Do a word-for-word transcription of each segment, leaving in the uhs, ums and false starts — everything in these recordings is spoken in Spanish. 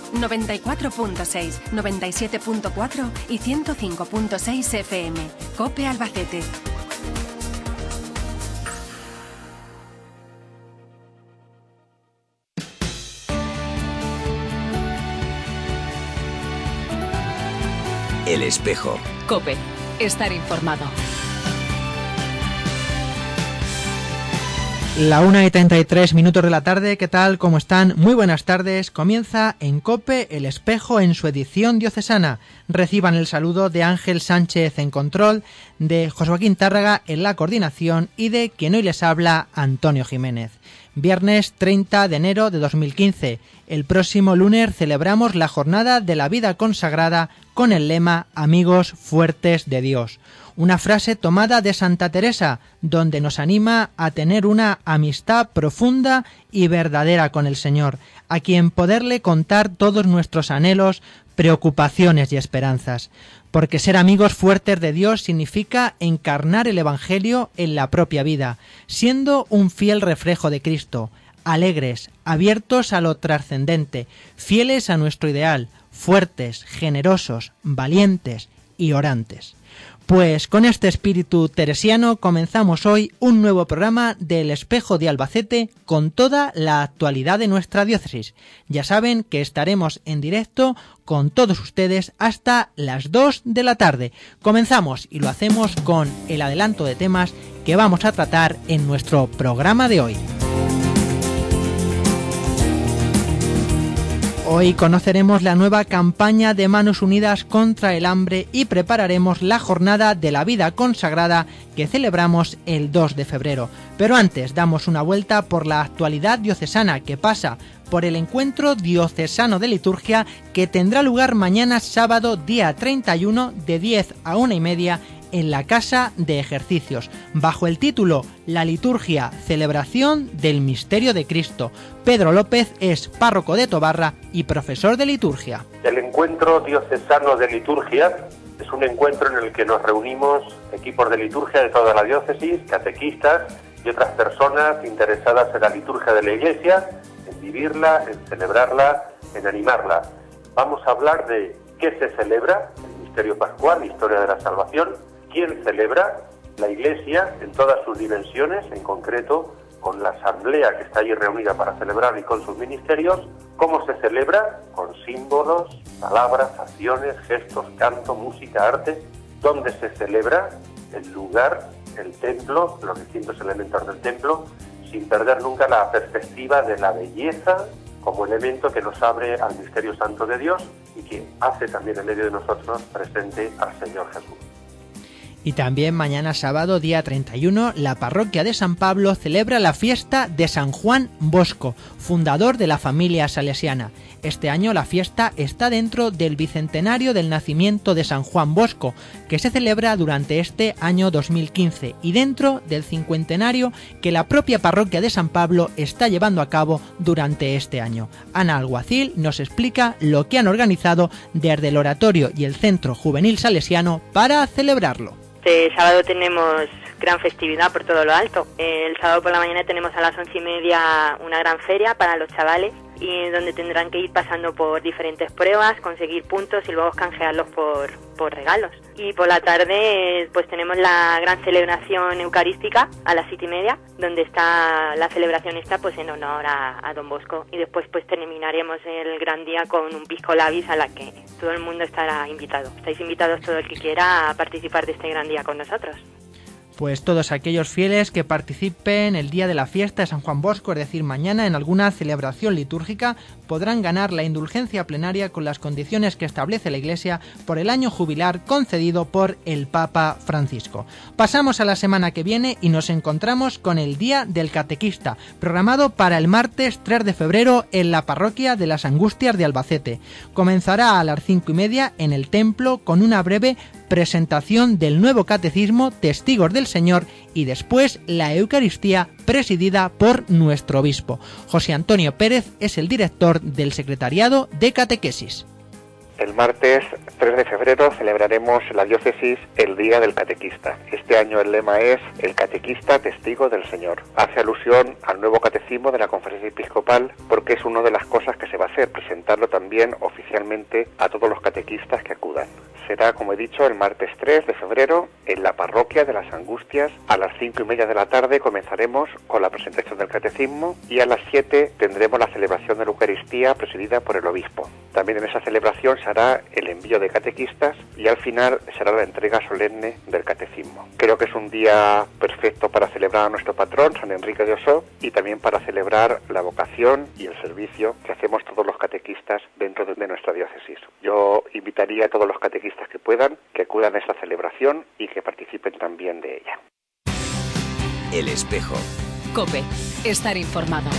noventa y cuatro punto seis, noventa y siete punto cuatro y ciento cinco punto seis F M. COPE Albacete. El Espejo. COPE. Estar informado. La una y treinta y tres minutos de la tarde, ¿qué tal? ¿Cómo están? Muy buenas tardes. Comienza en COPE El Espejo en su edición diocesana. Reciban el saludo de Ángel Sánchez en control, de José Joaquín Tárraga en la coordinación y de quien hoy les habla, Antonio Jiménez. Viernes treinta de enero de dos mil quince. El próximo lunes celebramos la Jornada de la Vida Consagrada con el lema Amigos Fuertes de Dios. Una frase tomada de Santa Teresa, donde nos anima a tener una amistad profunda y verdadera con el Señor, a quien poderle contar todos nuestros anhelos, preocupaciones y esperanzas. Porque ser amigos fuertes de Dios significa encarnar el Evangelio en la propia vida, siendo un fiel reflejo de Cristo, alegres, abiertos a lo trascendente, fieles a nuestro ideal, fuertes, generosos, valientes y orantes. Pues con este espíritu teresiano comenzamos hoy un nuevo programa del Espejo de Albacete con toda la actualidad de nuestra diócesis. Ya saben que estaremos en directo con todos ustedes hasta las dos de la tarde. Comenzamos y lo hacemos con el adelanto de temas que vamos a tratar en nuestro programa de hoy. Hoy conoceremos la nueva campaña de Manos Unidas contra el hambre y prepararemos la Jornada de la Vida Consagrada que celebramos el dos de febrero. Pero antes damos una vuelta por la actualidad diocesana que pasa por el encuentro diocesano de liturgia que tendrá lugar mañana sábado día treinta y uno de diez a una y media en la Casa de Ejercicios, bajo el título La liturgia, celebración del misterio de Cristo. Pedro López es párroco de Tobarra y profesor de liturgia. El encuentro diocesano de liturgia es un encuentro en el que nos reunimos equipos de liturgia de toda la diócesis, catequistas y otras personas interesadas en la liturgia de la Iglesia, en vivirla, en celebrarla, en animarla. Vamos a hablar de qué se celebra, el misterio pascual, la historia de la salvación, quién celebra, la Iglesia en todas sus dimensiones, en concreto con la asamblea que está allí reunida para celebrar y con sus ministerios, cómo se celebra, con símbolos, palabras, acciones, gestos, canto, música, arte, dónde se celebra, el lugar, el templo, los distintos elementos del templo, sin perder nunca la perspectiva de la belleza como elemento que nos abre al misterio santo de Dios y que hace también en medio de nosotros presente al Señor Jesús. Y también mañana sábado, día treinta y uno, la parroquia de San Pablo celebra la fiesta de San Juan Bosco, fundador de la familia salesiana. Este año la fiesta está dentro del bicentenario del nacimiento de San Juan Bosco, que se celebra durante este año dos mil quince, y dentro del cincuentenario que la propia parroquia de San Pablo está llevando a cabo durante este año. Ana Alguacil nos explica lo que han organizado desde el oratorio y el Centro Juvenil Salesiano para celebrarlo. Este sábado tenemos gran festividad por todo lo alto. El sábado por la mañana tenemos a las once y media una gran feria para los chavales y donde tendrán que ir pasando por diferentes pruebas, conseguir puntos y luego canjearlos por, por regalos. Y por la tarde pues tenemos la gran celebración eucarística a las siete y media, donde está la celebración esta pues en honor a, a Don Bosco. Y después pues terminaremos el gran día con un pisco labis a la que todo el mundo estará invitado. Estáis invitados todo el que quiera a participar de este gran día con nosotros. Pues todos aquellos fieles que participen el día de la fiesta de San Juan Bosco, es decir, mañana en alguna celebración litúrgica, podrán ganar la indulgencia plenaria con las condiciones que establece la Iglesia por el año jubilar concedido por el Papa Francisco. Pasamos a la semana que viene y nos encontramos con el Día del Catequista, programado para el martes tres de febrero en la parroquia de las Angustias de Albacete. Comenzará a las cinco y media en el templo con una breve presentación del nuevo catecismo Testigos del Señor y después la Eucaristía presidida por nuestro obispo. José Antonio Pérez es el director del Secretariado de Catequesis. El martes tres de febrero celebraremos en la diócesis el Día del Catequista. Este año el lema es el catequista testigo del Señor. Hace alusión al nuevo catecismo de la Conferencia Episcopal porque es una de las cosas que se va a hacer, presentarlo también oficialmente a todos los catequistas que acudan. Será, como he dicho, el martes tres de febrero en la parroquia de las Angustias. A las cinco y media de la tarde comenzaremos con la presentación del catecismo y a las siete tendremos la celebración de la Eucaristía presidida por el obispo. También en esa celebración se hará el envío de catequistas y al final será la entrega solemne del catecismo. Creo que es un día perfecto para celebrar a nuestro patrón, San Enrique de Osó, y también para celebrar la vocación y el servicio que hacemos todos los catequistas dentro de nuestra diócesis. Yo invitaría a todos los catequistas que puedan, que acudan a esta celebración y que participen también de ella. El Espejo. COPE. Estar informado.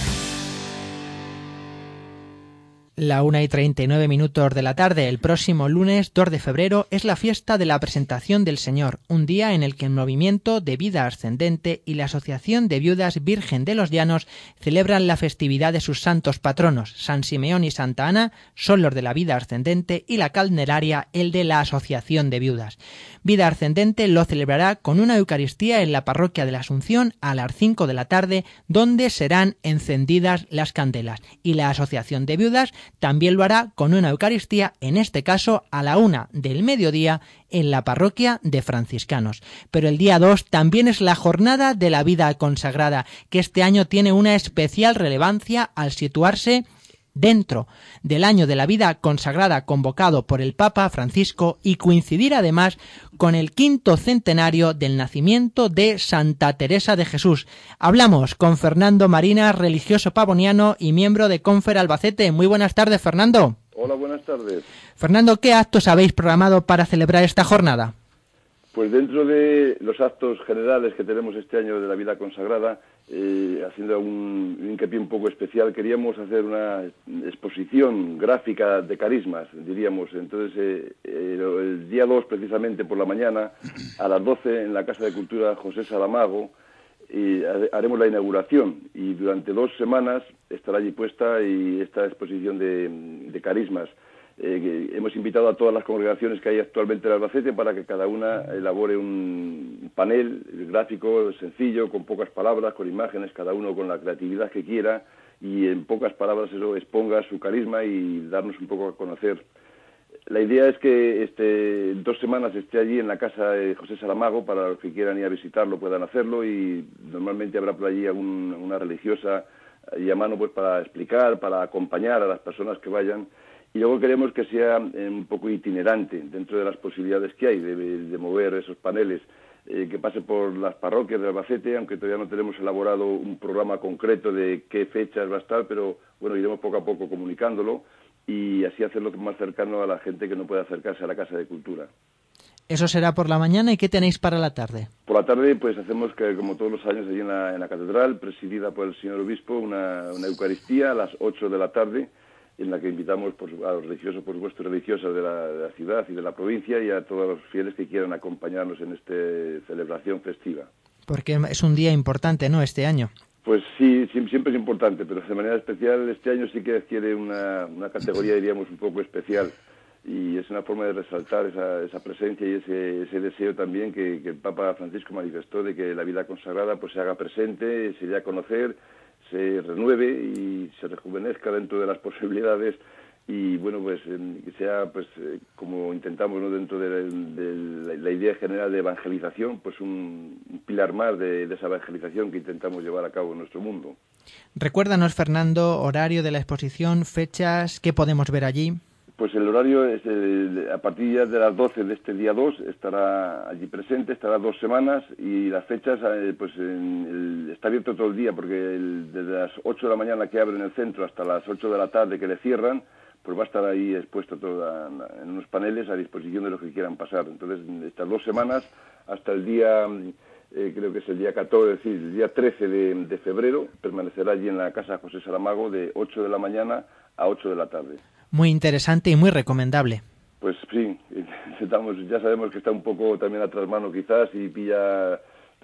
La una y treinta y nueve minutos de la tarde, el próximo lunes dos de febrero, es la fiesta de la Presentación del Señor, un día en el que el Movimiento de Vida Ascendente y la Asociación de Viudas Virgen de los Llanos celebran la festividad de sus santos patronos. San Simeón y Santa Ana son los de la Vida Ascendente y la Candelaria el de la Asociación de Viudas. Vida Ascendente lo celebrará con una Eucaristía en la Parroquia de la Asunción a las cinco de la tarde, donde serán encendidas las candelas, y la Asociación de Viudas también lo hará con una Eucaristía, en este caso a la una del mediodía, en la parroquia de franciscanos. Pero el día dos también es la jornada de la vida consagrada, que este año tiene una especial relevancia al situarse dentro del año de la vida consagrada convocado por el Papa Francisco y coincidir además con el quinto centenario del nacimiento de Santa Teresa de Jesús. Hablamos con Fernando Marinas, religioso pavoniano y miembro de Confer Albacete. Muy buenas tardes, Fernando. Hola, buenas tardes. Fernando, ¿qué actos habéis programado para celebrar esta jornada? Pues dentro de los actos generales que tenemos este año de la vida consagrada, eh, haciendo un hincapié un poco especial, queríamos hacer una exposición gráfica de carismas, diríamos. Entonces, eh, eh, el día dos, precisamente por la mañana, a las doce, en la Casa de Cultura José Saramago, y haremos la inauguración, y durante dos semanas estará allí puesta y esta exposición de, de carismas. Eh, hemos invitado a todas las congregaciones que hay actualmente en Albacete para que cada una elabore un panel gráfico sencillo, con pocas palabras, con imágenes, cada uno con la creatividad que quiera, y en pocas palabras eso exponga su carisma y darnos un poco a conocer. La idea es que este, dos semanas esté allí en la casa de José Saramago, para los que quieran ir a visitarlo puedan hacerlo, y normalmente habrá por allí algún, una religiosa y a mano pues para explicar, para acompañar a las personas que vayan. Y luego queremos que sea eh, un poco itinerante dentro de las posibilidades que hay de, de mover esos paneles, eh, que pase por las parroquias de Albacete, aunque todavía no tenemos elaborado un programa concreto de qué fechas va a estar, pero bueno, iremos poco a poco comunicándolo y así hacerlo más cercano a la gente que no puede acercarse a la Casa de Cultura. Eso será por la mañana. ¿Y qué tenéis para la tarde? Por la tarde, pues hacemos, que como todos los años, allí en la, en la catedral, presidida por el señor obispo, una, una Eucaristía a las ocho de la tarde, en la que invitamos por, a los religiosos, por supuesto, religiosas de la, de la ciudad y de la provincia, y a todos los fieles que quieran acompañarnos en esta celebración festiva. Porque es un día importante, ¿no?, este año. Pues sí, siempre es importante, pero de manera especial este año sí que adquiere una, una categoría, diríamos, un poco especial, y es una forma de resaltar esa, esa presencia y ese, ese deseo también que, que el Papa Francisco manifestó, de que la vida consagrada pues se haga presente, se dé a conocer, se renueve y se rejuvenezca dentro de las posibilidades, y bueno, pues que sea, pues eh, como intentamos, ¿no?, dentro de, de la idea general de evangelización, pues un, un pilar más de, de esa evangelización que intentamos llevar a cabo en nuestro mundo. Recuérdanos, Fernando, horario de la exposición, fechas, ¿qué podemos ver allí? Pues el horario es el, a partir ya de las doce de este día dos, estará allí presente, estará dos semanas, y las fechas, eh, pues en el, está abierto todo el día, porque el, desde las ocho de la mañana que abren el centro hasta las ocho de la tarde que le cierran, pues va a estar ahí expuesto todo a, en unos paneles a disposición de los que quieran pasar. Entonces, estas dos semanas, hasta el día, eh, creo que es el día catorce, es decir, el día trece de, de febrero, permanecerá allí en la Casa José Saramago de ocho de la mañana a ocho de la tarde. Muy interesante y muy recomendable. Pues sí, estamos, ya sabemos que está un poco también a trasmano quizás, y pilla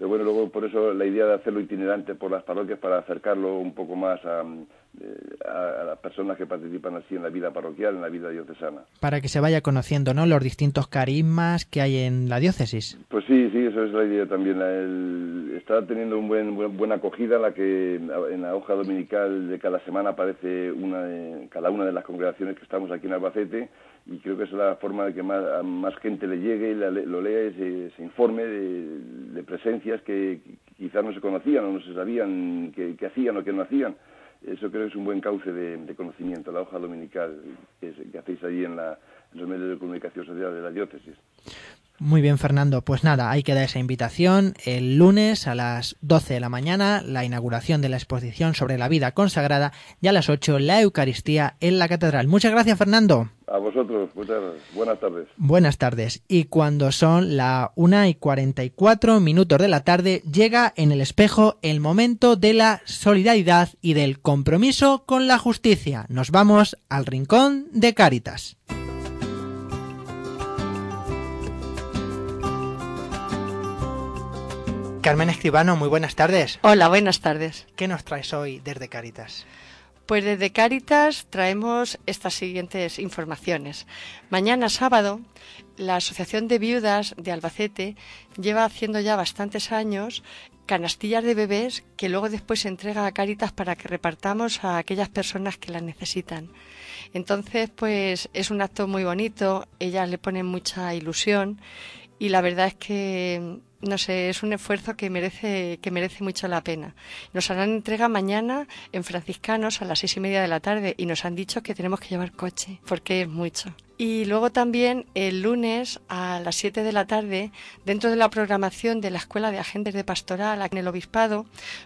pero bueno, luego por eso la idea de hacerlo itinerante por las parroquias para acercarlo un poco más a, a, a las personas que participan así en la vida parroquial, en la vida diocesana. Para que se vaya conociendo, ¿no?, los distintos carismas que hay en la diócesis. Pues sí, sí, eso es la idea también. El, está teniendo un buen, buen buena acogida, la que en la hoja dominical de cada semana aparece una de, cada una de las congregaciones que estamos aquí en Albacete, y creo que es la forma de que más, a más gente le llegue y la, lo lea y se, se informe de, de presencias que quizás no se conocían o no se sabían que, que hacían o que no hacían. Eso creo que es un buen cauce de, de conocimiento, la hoja dominical que, que hacéis ahí en, la, en los medios de comunicación social de la diócesis. Muy bien, Fernando. Pues nada, ahí queda esa invitación. El lunes a las doce de la mañana, la inauguración de la exposición sobre la vida consagrada, y a las ocho la Eucaristía en la Catedral. Muchas gracias, Fernando. A vosotros, muchas buenas tardes. Buenas tardes. Y cuando son la una y cuarenta y cuatro minutos de la tarde, llega en El Espejo el momento de la solidaridad y del compromiso con la justicia. Nos vamos al rincón de Cáritas. Carmen Escribano, muy buenas tardes. Hola, buenas tardes. ¿Qué nos traes hoy desde Cáritas? Pues desde Cáritas traemos estas siguientes informaciones. Mañana sábado, la Asociación de Viudas de Albacete lleva haciendo ya bastantes años canastillas de bebés que luego después se entrega a Cáritas para que repartamos a aquellas personas que las necesitan. Entonces, pues es un acto muy bonito, ellas le ponen mucha ilusión y la verdad es que, no sé, es un esfuerzo que merece que merece mucho la pena. Nos harán entrega mañana en Franciscanos a las seis y media de la tarde y nos han dicho que tenemos que llevar coche porque es mucho. Y luego también el lunes a las siete de la tarde, dentro de la programación de la Escuela de Agentes de Pastoral en el Obispado,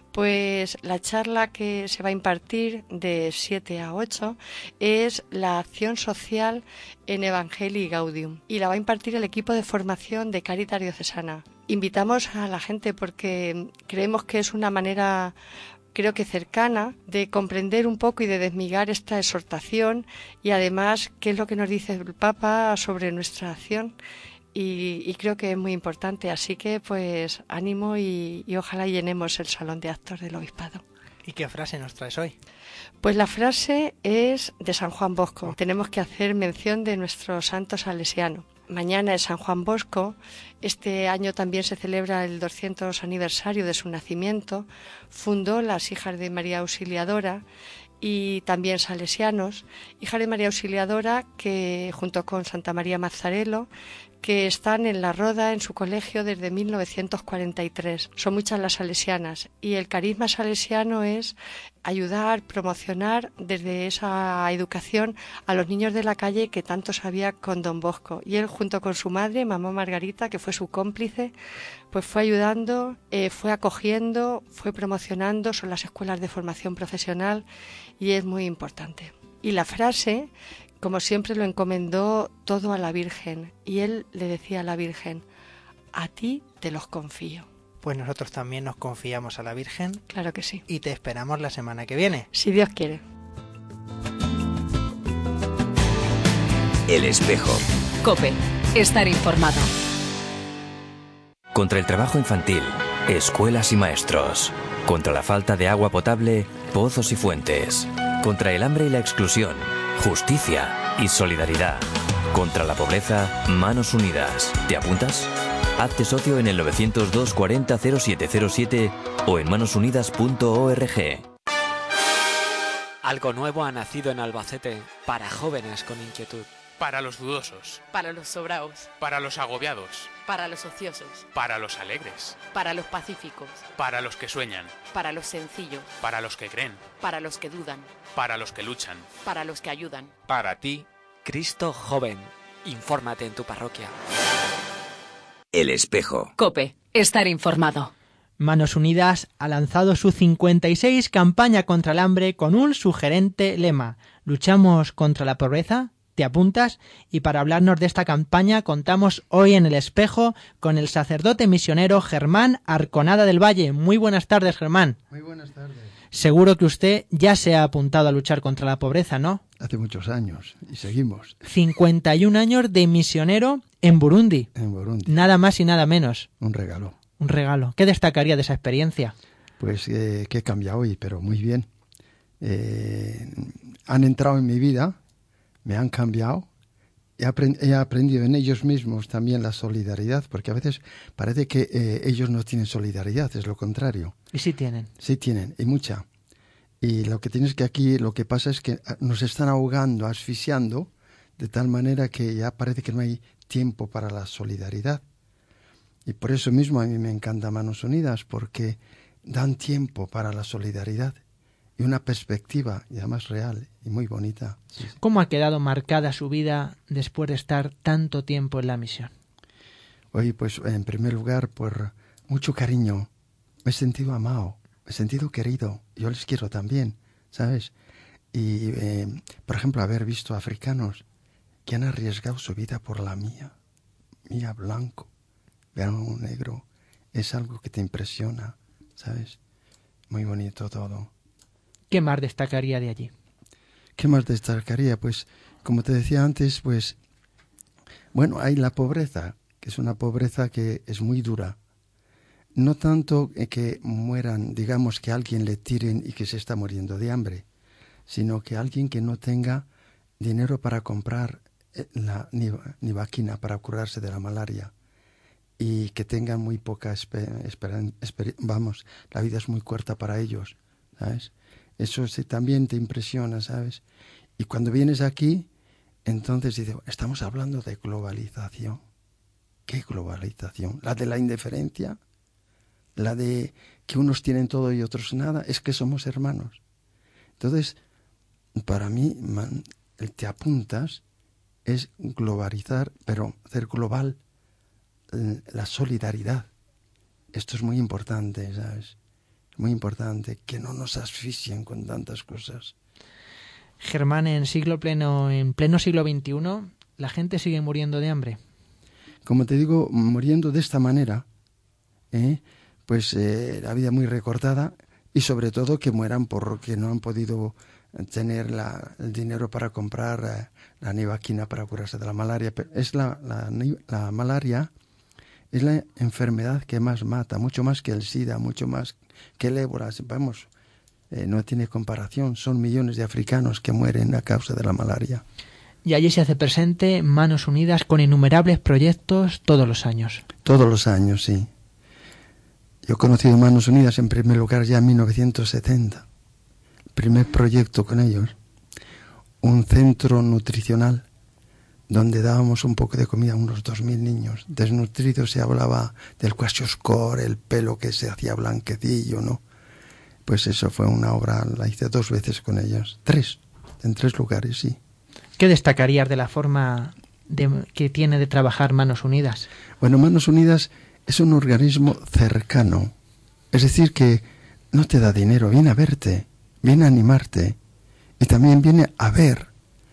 pues la charla que se va a impartir de siete a ocho es la acción social en Evangelii Gaudium y la va a impartir el equipo de formación de Cáritas Diocesana. Invitamos a la gente porque creemos que es una manera, creo que cercana, de comprender un poco y de desmigar esta exhortación y además qué es lo que nos dice el Papa sobre nuestra acción y, y creo que es muy importante. Así que pues ánimo y, y ojalá llenemos el salón de actos del Obispado. ¿Y qué frase nos traes hoy? Pues la frase es de San Juan Bosco. Tenemos que hacer mención de nuestro santo salesiano. Mañana es San Juan Bosco. Este año también se celebra el doscientos aniversario de su nacimiento. Fundó las Hijas de María Auxiliadora y también salesianos. Hija de María Auxiliadora que junto con Santa María Mazzarello, que están en La Roda, en su colegio, desde mil novecientos cuarenta y tres. Son muchas las salesianas y el carisma salesiano es ayudar, promocionar desde esa educación a los niños de la calle que tanto sabía con Don Bosco. Y él, junto con su madre, mamá Margarita, que fue su cómplice, pues fue ayudando, eh, fue acogiendo, fue promocionando, son las escuelas de formación profesional y es muy importante. Y la frase, como siempre, lo encomendó todo a la Virgen y él le decía a la Virgen: a ti te los confío. Pues nosotros también nos confiamos a la Virgen. Claro que sí. Y te esperamos la semana que viene. Si Dios quiere. El Espejo. COPE. Estar informado. Contra el trabajo infantil, escuelas y maestros. Contra la falta de agua potable, pozos y fuentes. Contra el hambre y la exclusión, justicia y solidaridad. Contra la pobreza, manos unidas. ¿Te apuntas? Hazte socio en el nueve cero dos cuarenta cero siete cero siete o en manos unidas punto org. Algo nuevo ha nacido en Albacete para jóvenes con inquietud. Para los dudosos. Para los sobraos. Para los agobiados. Para los ociosos. Para los alegres. Para los pacíficos. Para los que sueñan. Para los sencillos. Para los que creen. Para los que dudan. Para los que luchan. Para los que ayudan. Para ti, Cristo joven. Infórmate en tu parroquia. El Espejo. COPE. Estar informado. Manos Unidas ha lanzado su cincuenta y seis campaña contra el hambre con un sugerente lema: ¿luchamos contra la pobreza? ¿Te apuntas? Y para hablarnos de esta campaña contamos hoy en El Espejo con el sacerdote misionero Germán Arconada del Valle. Muy buenas tardes, Germán. Muy buenas tardes. Seguro que usted ya se ha apuntado a luchar contra la pobreza, ¿no? Hace muchos años, y seguimos. cincuenta y un años de misionero en Burundi. En Burundi. Nada más y nada menos. Un regalo. Un regalo. ¿Qué destacaría de esa experiencia? Pues eh, que he cambiado hoy, pero muy bien. Eh, han entrado en mi vida, me han cambiado. He, aprend- he aprendido en ellos mismos también la solidaridad, porque a veces parece que eh, ellos no tienen solidaridad, es lo contrario. ¿Y sí tienen? Sí tienen, y mucha. Y lo que tienes que aquí, lo que pasa es que nos están ahogando, asfixiando, de tal manera que ya parece que no hay tiempo para la solidaridad. Y por eso mismo a mí me encanta Manos Unidas, porque dan tiempo para la solidaridad y una perspectiva, y además real y muy bonita. Sí, sí. ¿Cómo ha quedado marcada su vida después de estar tanto tiempo en la misión? Oye, pues en primer lugar, por mucho cariño. Me he sentido amado, me he sentido querido. Yo les quiero también, ¿sabes? Y, eh, por ejemplo, haber visto africanos que han arriesgado su vida por la mía, mía blanco, ver a un negro, es algo que te impresiona, ¿sabes? Muy bonito todo. ¿Qué más destacaría de allí? ¿Qué más destacaría? Pues, como te decía antes, pues, bueno, hay la pobreza, que es una pobreza que es muy dura. No tanto que mueran, digamos, que a alguien le tiren y que se está muriendo de hambre, sino que alguien que no tenga dinero para comprar la nivaquina para curarse de la malaria y que tengan muy poca esperanza, vamos, la vida es muy corta para ellos, ¿sabes? Eso sí, también te impresiona, ¿sabes? Y cuando vienes aquí, entonces dices, estamos hablando de globalización. ¿Qué globalización? ¿La de la indiferencia? ¿La de que unos tienen todo y otros nada? Es que somos hermanos. Entonces, para mí, man, el te apuntas es globalizar, pero hacer global eh, la solidaridad. Esto es muy importante, ¿sabes? Muy importante, que no nos asfixien con tantas cosas. Germán, en siglo pleno, en pleno siglo veintiuno, ¿la gente sigue muriendo de hambre? Como te digo, muriendo de esta manera, ¿eh? pues eh, la vida muy recortada y sobre todo que mueran porque no han podido tener la, el dinero para comprar eh, la nivaquina para curarse de la malaria. Pero es la, la, la malaria es la enfermedad que más mata, mucho más que el SIDA, mucho más que el ébola. Vamos, eh, no tiene comparación. Son millones de africanos que mueren a causa de la malaria. Y allí se hace presente Manos Unidas con innumerables proyectos todos los años. Todos los años, sí. Yo he conocido Manos Unidas en primer lugar ya en mil novecientos setenta. El primer proyecto con ellos. Un centro nutricional donde dábamos un poco de comida a unos dos mil niños. Desnutridos, se hablaba del kwashiorkor, el pelo que se hacía blanquecillo, ¿no? Pues eso fue una obra, la hice dos veces con ellos. Tres, en tres lugares, sí. ¿Qué destacarías de la forma de, que tiene de trabajar Manos Unidas? Bueno, Manos Unidas es un organismo cercano. Es decir, que no te da dinero, viene a verte, viene a animarte y también viene a ver.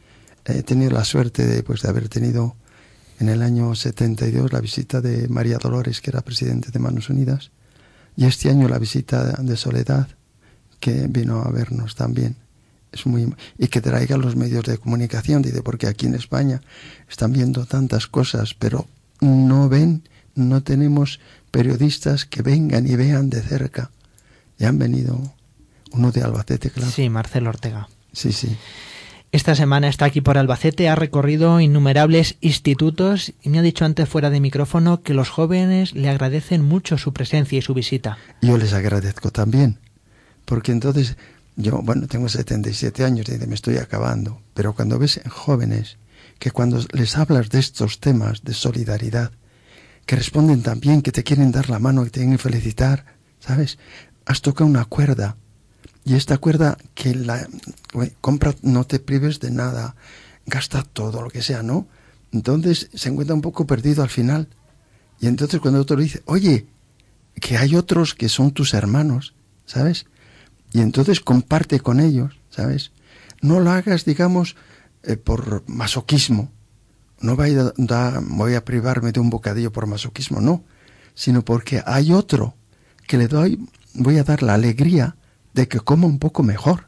He tenido la suerte de, pues, de haber tenido en el año setenta y dos la visita de María Dolores, que era presidente de Manos Unidas, y este año la visita de Soledad, que vino a vernos también. Es muy, y que traiga los medios de comunicación, dice, porque aquí en España están viendo tantas cosas, pero no ven, no tenemos periodistas que vengan y vean de cerca. Y han venido uno de Albacete, claro. Sí, Marcelo Ortega. Sí, sí. Esta semana está aquí por Albacete, ha recorrido innumerables institutos y me ha dicho antes fuera de micrófono que los jóvenes le agradecen mucho su presencia y su visita. Yo les agradezco también, porque entonces yo, bueno, tengo setenta y siete años y me estoy acabando, pero cuando ves jóvenes que cuando les hablas de estos temas de solidaridad, que responden también, que te quieren dar la mano, que te quieren felicitar, ¿sabes? Has tocado una cuerda. Y esta cuerda que la bueno, compra, no te prives de nada, gasta todo lo que sea, ¿no? Entonces se encuentra un poco perdido al final. Y entonces cuando otro le dice, oye, que hay otros que son tus hermanos, ¿sabes? Y entonces comparte con ellos, ¿sabes? No lo hagas, digamos, eh, por masoquismo. No voy a, da, voy a privarme de un bocadillo por masoquismo, no. Sino porque hay otro que le doy, voy a dar la alegría de que coma un poco mejor.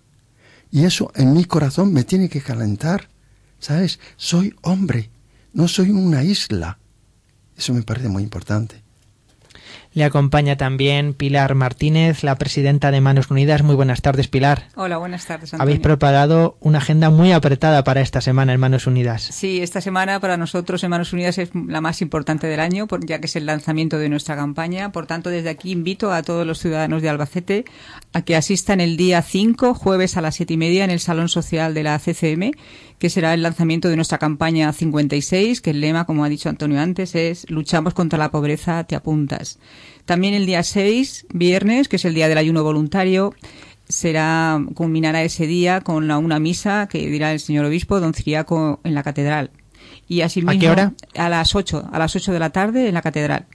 Y eso en mi corazón me tiene que calentar, ¿sabes? Soy hombre, no soy una isla. Eso me parece muy importante. Le acompaña también Pilar Martínez, la presidenta de Manos Unidas. Muy buenas tardes, Pilar. Hola, buenas tardes, Antonio. Habéis preparado una agenda muy apretada para esta semana en Manos Unidas. Sí, esta semana para nosotros en Manos Unidas es la más importante del año, ya que es el lanzamiento de nuestra campaña. Por tanto, desde aquí invito a todos los ciudadanos de Albacete a que asistan el día cinco, jueves a las siete y media, en el Salón Social de la C C M, que será el lanzamiento de nuestra campaña cincuenta y seis, que el lema, como ha dicho Antonio antes, es «Luchamos contra la pobreza, te apuntas». También el día seis, viernes, que es el día del ayuno voluntario, será culminará ese día con la, una misa que dirá el señor obispo don Ciriaco en la catedral. Y asimismo, ¿a qué hora? A las ocho, a las ocho de la tarde en la catedral.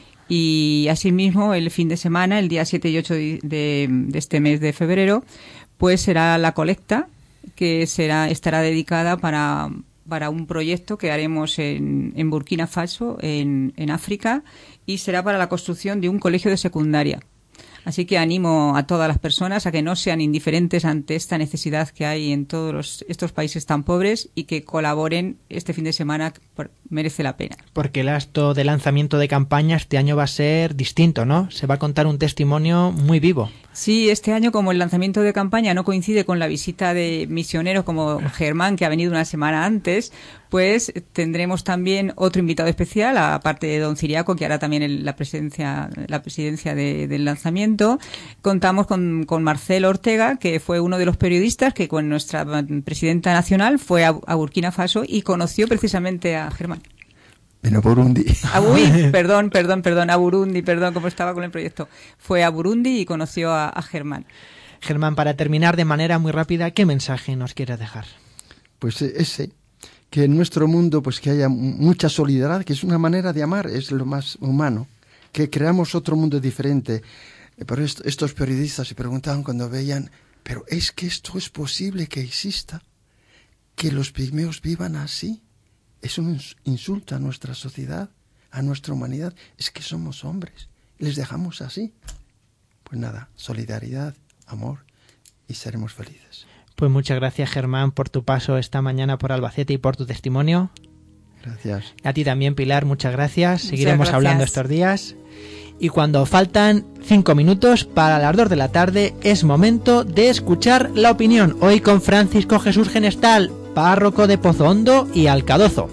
Y asimismo el fin de semana, el día siete y ocho de, de, de este mes de febrero, pues será la colecta, que será estará dedicada para para un proyecto que haremos en, en Burkina Faso, en, en África, y será para la construcción de un colegio de secundaria. Así que animo a todas las personas a que no sean indiferentes ante esta necesidad que hay en todos los, estos países tan pobres y que colaboren este fin de semana, que merece la pena. Porque el acto de lanzamiento de campaña este año va a ser distinto, ¿no? Se va a contar un testimonio muy vivo. Sí, este año, como el lanzamiento de campaña no coincide con la visita de misioneros como Germán, que ha venido una semana antes, pues tendremos también otro invitado especial, aparte de don Ciriaco, que hará también el, la presidencia, la presidencia de, del lanzamiento. Contamos con, con Marcelo Ortega, que fue uno de los periodistas que con nuestra presidenta nacional fue a, a Burkina Faso y conoció precisamente a Germán. En Burundi. Ah, uy, perdón, perdón, perdón, a Burundi, perdón, cómo estaba con el proyecto. Fue a Burundi y conoció a, a Germán. Germán, para terminar de manera muy rápida, ¿qué mensaje nos quieres dejar? Pues ese, que en nuestro mundo pues que haya mucha solidaridad, que es una manera de amar, es lo más humano, que creamos otro mundo diferente. Pero esto, estos periodistas se preguntaban cuando veían, pero ¿es que esto es posible que exista? ¿Que los pigmeos vivan así? Es un insulto a nuestra sociedad, a nuestra humanidad. Es que somos hombres y les dejamos así. Pues nada, solidaridad, amor y seremos felices. Pues muchas gracias, Germán, por tu paso esta mañana por Albacete y por tu testimonio. Gracias. A ti también, Pilar, muchas gracias. Muchas Seguiremos gracias. hablando estos días. Y cuando faltan cinco minutos para las dos de la tarde, es momento de escuchar la opinión. Hoy con Francisco Jesús Genestal, párroco de Pozo Hondo y Alcadozo.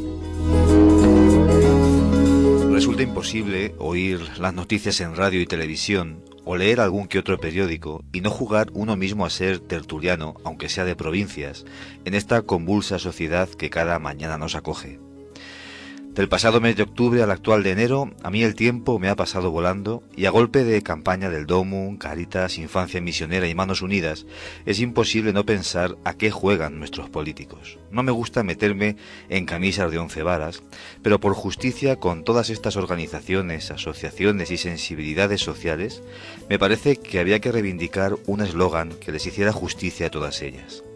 Resulta imposible oír las noticias en radio y televisión o leer algún que otro periódico y no jugar uno mismo a ser tertuliano, aunque sea de provincias, en esta convulsa sociedad que cada mañana nos acoge. Del pasado mes de octubre al actual de enero, a mí el tiempo me ha pasado volando y a golpe de campaña del Domum, Cáritas, Infancia Misionera y Manos Unidas, es imposible no pensar a qué juegan nuestros políticos. No me gusta meterme en camisas de once varas, pero por justicia con todas estas organizaciones, asociaciones y sensibilidades sociales, me parece que había que reivindicar un eslogan que les hiciera justicia a todas ellas.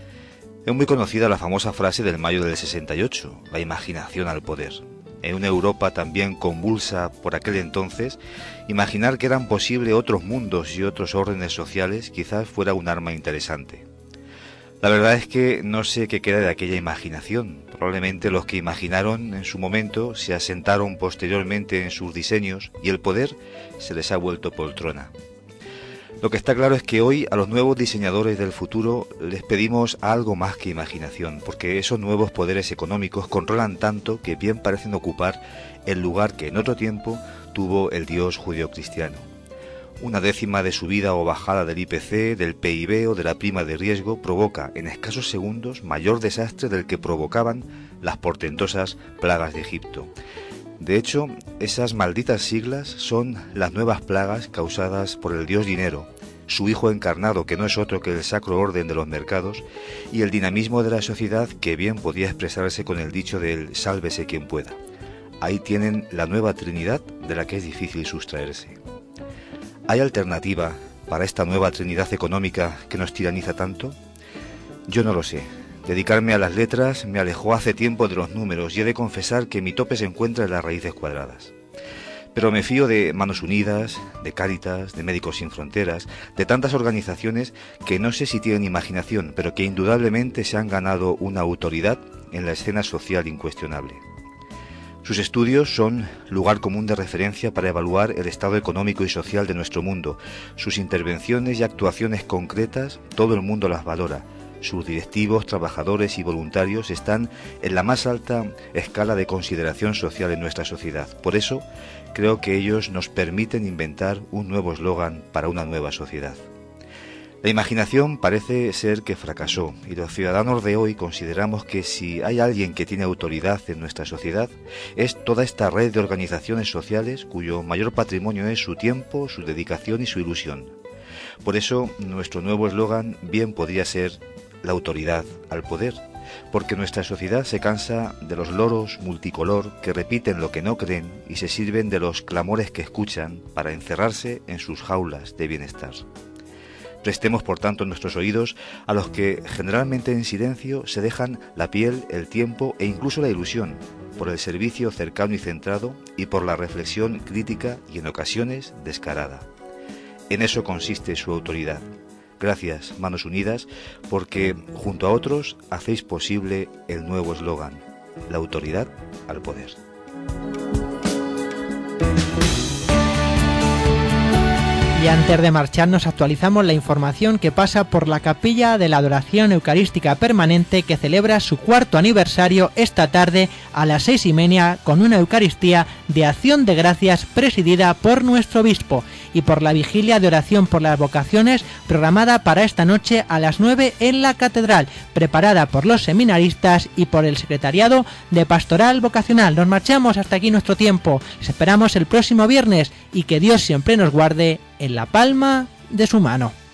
Es muy conocida la famosa frase del mayo del sesenta y ocho, la imaginación al poder. En una Europa también convulsa por aquel entonces, imaginar que eran posibles otros mundos y otros órdenes sociales quizás fuera un arma interesante. La verdad es que no sé qué queda de aquella imaginación. Probablemente los que imaginaron en su momento se asentaron posteriormente en sus diseños y el poder se les ha vuelto poltrona. Lo que está claro es que hoy a los nuevos diseñadores del futuro les pedimos algo más que imaginación, porque esos nuevos poderes económicos controlan tanto que bien parecen ocupar el lugar que en otro tiempo tuvo el Dios judeocristiano. Una décima de subida o bajada del I P C, del P I B o de la prima de riesgo provoca en escasos segundos mayor desastre del que provocaban las portentosas plagas de Egipto. De hecho, esas malditas siglas son las nuevas plagas causadas por el dios dinero, su hijo encarnado, que no es otro que el sacro orden de los mercados, y el dinamismo de la sociedad, que bien podía expresarse con el dicho del sálvese quien pueda. Ahí tienen la nueva trinidad de la que es difícil sustraerse. ¿Hay alternativa para esta nueva trinidad económica que nos tiraniza tanto? Yo no lo sé. Dedicarme a las letras me alejó hace tiempo de los números y he de confesar que mi tope se encuentra en las raíces cuadradas. Pero me fío de Manos Unidas, de Cáritas, de Médicos Sin Fronteras, de tantas organizaciones que no sé si tienen imaginación, pero que indudablemente se han ganado una autoridad en la escena social incuestionable. Sus estudios son lugar común de referencia para evaluar el estado económico y social de nuestro mundo. Sus intervenciones y actuaciones concretas, todo el mundo las valora. Sus directivos, trabajadores y voluntarios están en la más alta escala de consideración social en nuestra sociedad. Por eso, creo que ellos nos permiten inventar un nuevo eslogan para una nueva sociedad. La imaginación parece ser que fracasó, y los ciudadanos de hoy consideramos que si hay alguien que tiene autoridad en nuestra sociedad, es toda esta red de organizaciones sociales cuyo mayor patrimonio es su tiempo, su dedicación y su ilusión. Por eso, nuestro nuevo eslogan bien podría ser la autoridad al poder, porque nuestra sociedad se cansa de los loros multicolor que repiten lo que no creen y se sirven de los clamores que escuchan para encerrarse en sus jaulas de bienestar. Prestemos, por tanto, nuestros oídos a los que, generalmente en silencio, se dejan la piel, el tiempo e incluso la ilusión por el servicio cercano y centrado y por la reflexión crítica y, en ocasiones, descarada. En eso consiste su autoridad. Gracias, Manos Unidas, porque, junto a otros, hacéis posible el nuevo eslogan: la autoridad al poder. Y antes de marcharnos actualizamos la información que pasa por la Capilla de la Adoración Eucarística Permanente, que celebra su cuarto aniversario esta tarde a las seis y media con una Eucaristía de Acción de Gracias presidida por nuestro obispo, y por la vigilia de oración por las vocaciones programada para esta noche a las nueve en la Catedral, preparada por los seminaristas y por el Secretariado de Pastoral Vocacional. Nos marchamos, hasta aquí nuestro tiempo. Les esperamos el próximo viernes y que Dios siempre nos guarde en la palma de su mano.